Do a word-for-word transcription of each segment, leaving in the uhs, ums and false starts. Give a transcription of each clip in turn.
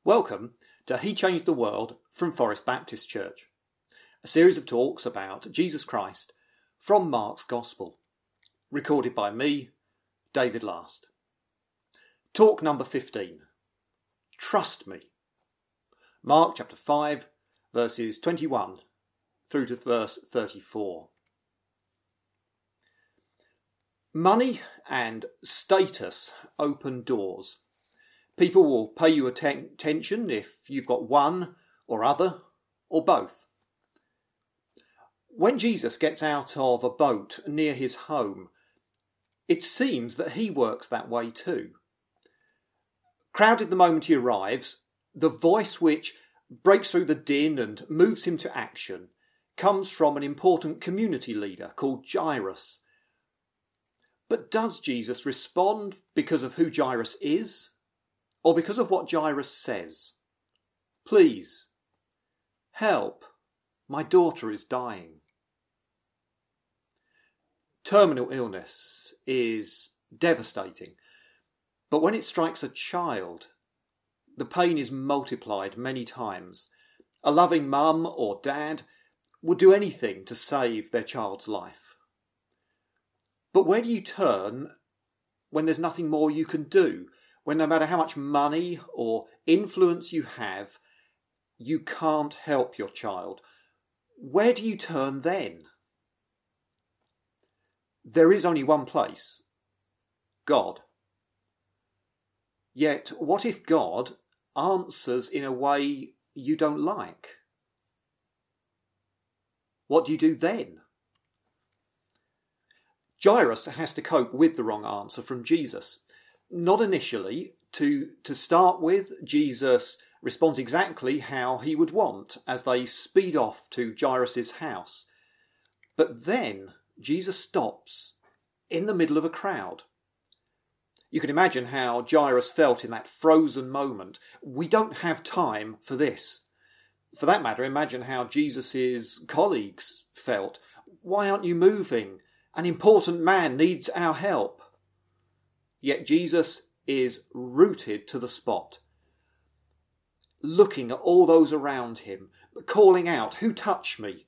Welcome to He Changed the World from Forest Baptist Church, a series of talks about Jesus Christ from Mark's Gospel, recorded by me, David Last. Talk number fifteen. Trust me. Mark chapter five, verses twenty-one through to verse thirty-four. Money and status open doors. People will pay you atten- attention if you've got one or other or both. When Jesus gets out of a boat near his home, it seems that he works that way too. Crowded the moment he arrives, the voice which breaks through the din and moves him to action comes from an important community leader called Jairus. But does Jesus respond because of who Jairus is? Or because of what Jairus says? Please, help, my daughter is dying. Terminal illness is devastating, but when it strikes a child, the pain is multiplied many times. A loving mum or dad would do anything to save their child's life. But where do you turn when there's nothing more you can do? When no matter how much money or influence you have, you can't help your child? Where do you turn then? There is only one place: God. Yet, what if God answers in a way you don't like? What do you do then? Jairus has to cope with the wrong answer from Jesus. Not initially. To, to start with, Jesus responds exactly how he would want as they speed off to Jairus' house. But then Jesus stops in the middle of a crowd. You can imagine how Jairus felt in that frozen moment. We don't have time for this. For that matter, imagine how Jesus' colleagues felt. Why aren't you moving? An important man needs our help. Yet Jesus is rooted to the spot, looking at all those around him, calling out, "Who touched me?"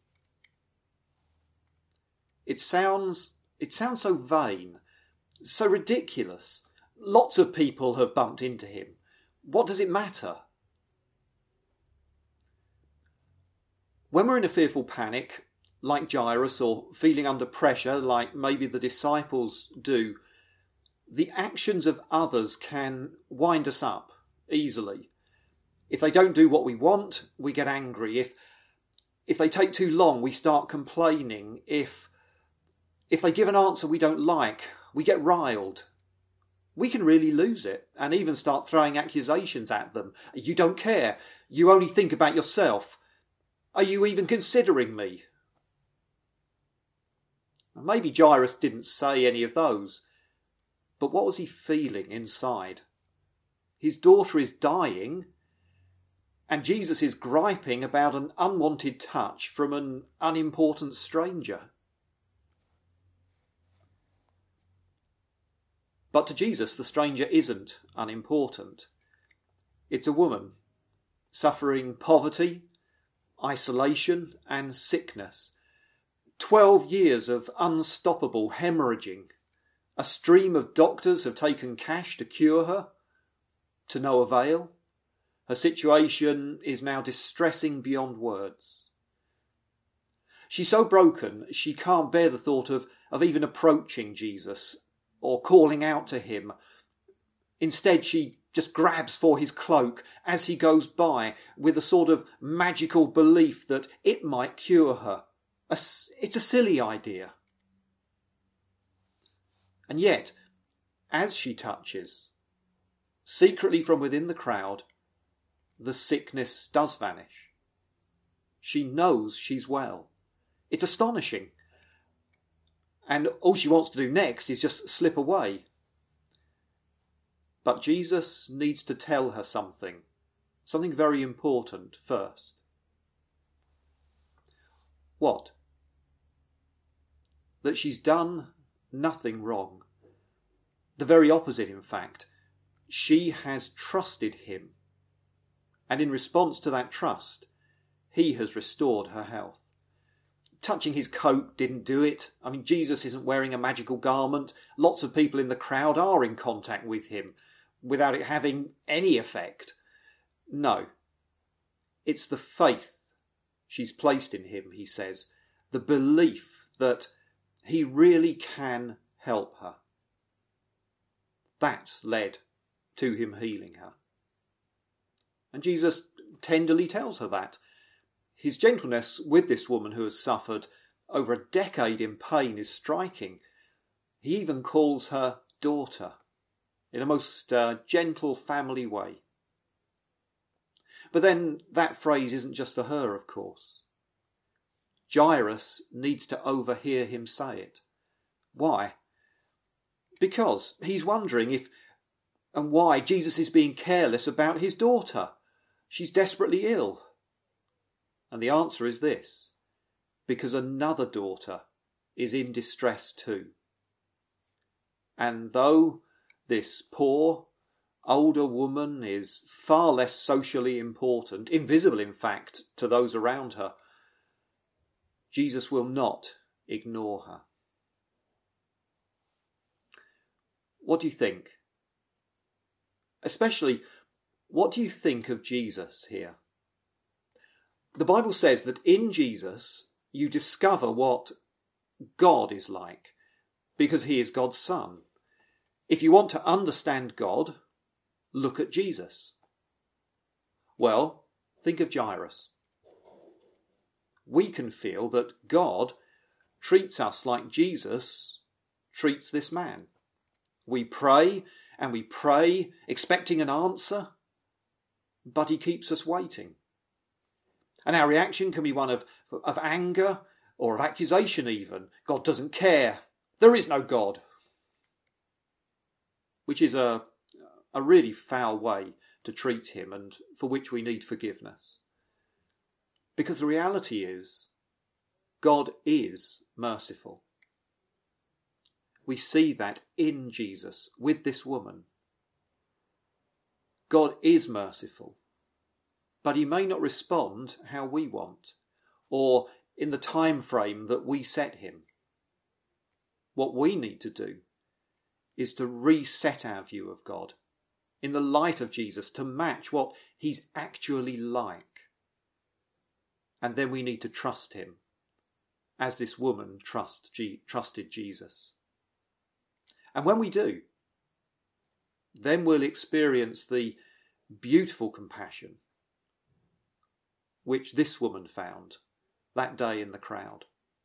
It sounds, it sounds so vain, so ridiculous. Lots of people have bumped into him. What does it matter? When we're in a fearful panic, like Jairus, or feeling under pressure, like maybe the disciples do, the actions of others can wind us up easily. If they don't do what we want, we get angry. If if they take too long, we start complaining. If if they give an answer we don't like, we get riled. We can really lose it and even start throwing accusations at them. You don't care. You only think about yourself. Are you even considering me? Maybe Jairus didn't say any of those. But what was he feeling inside? His daughter is dying, and Jesus is griping about an unwanted touch from an unimportant stranger. But to Jesus, the stranger isn't unimportant. It's a woman suffering poverty, isolation, and sickness. Twelve years of unstoppable hemorrhaging. A stream of doctors have taken cash to cure her, to no avail. Her situation is now distressing beyond words. She's so broken, she can't bear the thought of, of even approaching Jesus or calling out to him. Instead, she just grabs for his cloak as he goes by with a sort of magical belief that it might cure her. A, it's a silly idea. And yet, as she touches, secretly from within the crowd, the sickness does vanish. She knows she's well. It's astonishing. And all she wants to do next is just slip away. But Jesus needs to tell her something, something very important first. What? That she's done nothing wrong. The very opposite, in fact. She has trusted him. And in response to that trust, he has restored her health. Touching his coat didn't do it. I mean, Jesus isn't wearing a magical garment. Lots of people in the crowd are in contact with him without it having any effect. No. It's the faith she's placed in him, he says, the belief that he really can help her. That's led to him healing her. And Jesus tenderly tells her that. His gentleness with this woman who has suffered over a decade in pain is striking. He even calls her daughter in a most uh, gentle family way. But then that phrase isn't just for her, of course. Jairus needs to overhear him say it. Why? Because he's wondering if and why Jesus is being careless about his daughter. She's desperately ill. And the answer is this: because another daughter is in distress too. And though this poor, older woman is far less socially important, invisible in fact to those around her, Jesus will not ignore her. What do you think? Especially, what do you think of Jesus here? The Bible says that in Jesus you discover what God is like, because he is God's Son. If you want to understand God, look at Jesus. Well, think of Jairus. We can feel that God treats us like Jesus treats this man. We pray and we pray, expecting an answer, but he keeps us waiting. And our reaction can be one of, of anger or of accusation even. God doesn't care. There is no God. Which is a, a really foul way to treat him and for which we need forgiveness. Because the reality is, God is merciful. We see that in Jesus with this woman. God is merciful. But he may not respond how we want, or in the time frame that we set him. What we need to do is to reset our view of God in the light of Jesus to match what he's actually like. And then we need to trust him, as this woman trust, G, trusted Jesus. And when we do, then we'll experience the beautiful compassion which this woman found that day in the crowd.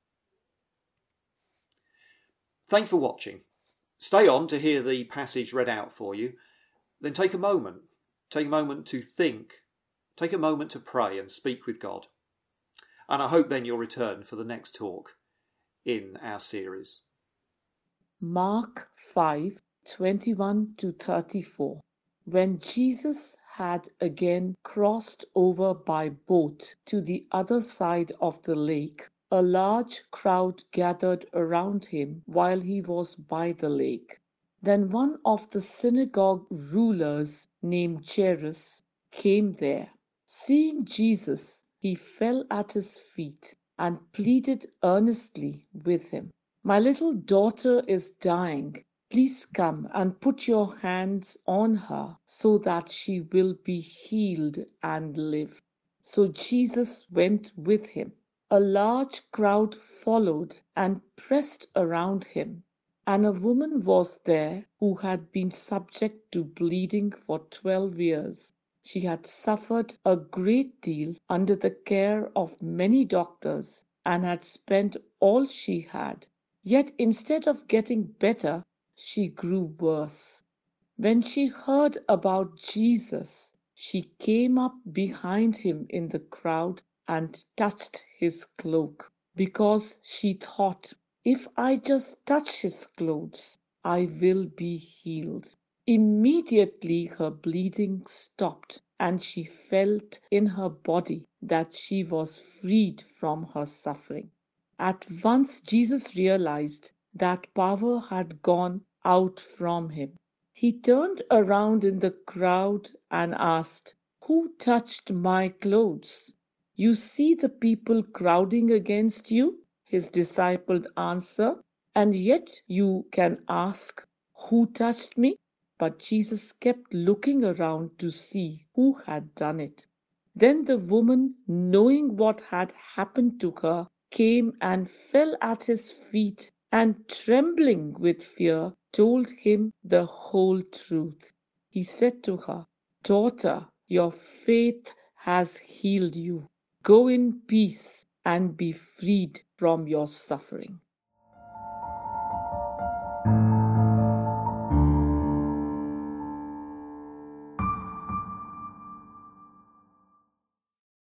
Thanks for watching. Stay on to hear the passage read out for you. Then take a moment. Take a moment to think. Take a moment to pray and speak with God. And I hope then you'll return for the next talk in our series. Mark five, twenty-one to thirty-four. When Jesus had again crossed over by boat to the other side of the lake, a large crowd gathered around him while he was by the lake. Then one of the synagogue rulers named Jairus came there. Seeing Jesus, he fell at his feet and pleaded earnestly with him. "My little daughter is dying. Please come and put your hands on her so that she will be healed and live." So Jesus went with him. A large crowd followed and pressed around him. And a woman was there who had been subject to bleeding for twelve years. She had suffered a great deal under the care of many doctors and had spent all she had. Yet instead of getting better, she grew worse. When she heard about Jesus, she came up behind him in the crowd and touched his cloak, because she thought, "If I just touch his clothes, I will be healed." Immediately her bleeding stopped, and she felt in her body that she was freed from her suffering. At once Jesus realized that power had gone out from him. He turned around in the crowd and asked, "Who touched my clothes?" "You see the people crowding against you," his disciples answered, "and yet you can ask, 'Who touched me?'" But Jesus kept looking around to see who had done it. Then the woman, knowing what had happened to her, came and fell at his feet, and trembling with fear, told him the whole truth. He said to her, "Daughter, your faith has healed you. Go in peace and be freed from your suffering."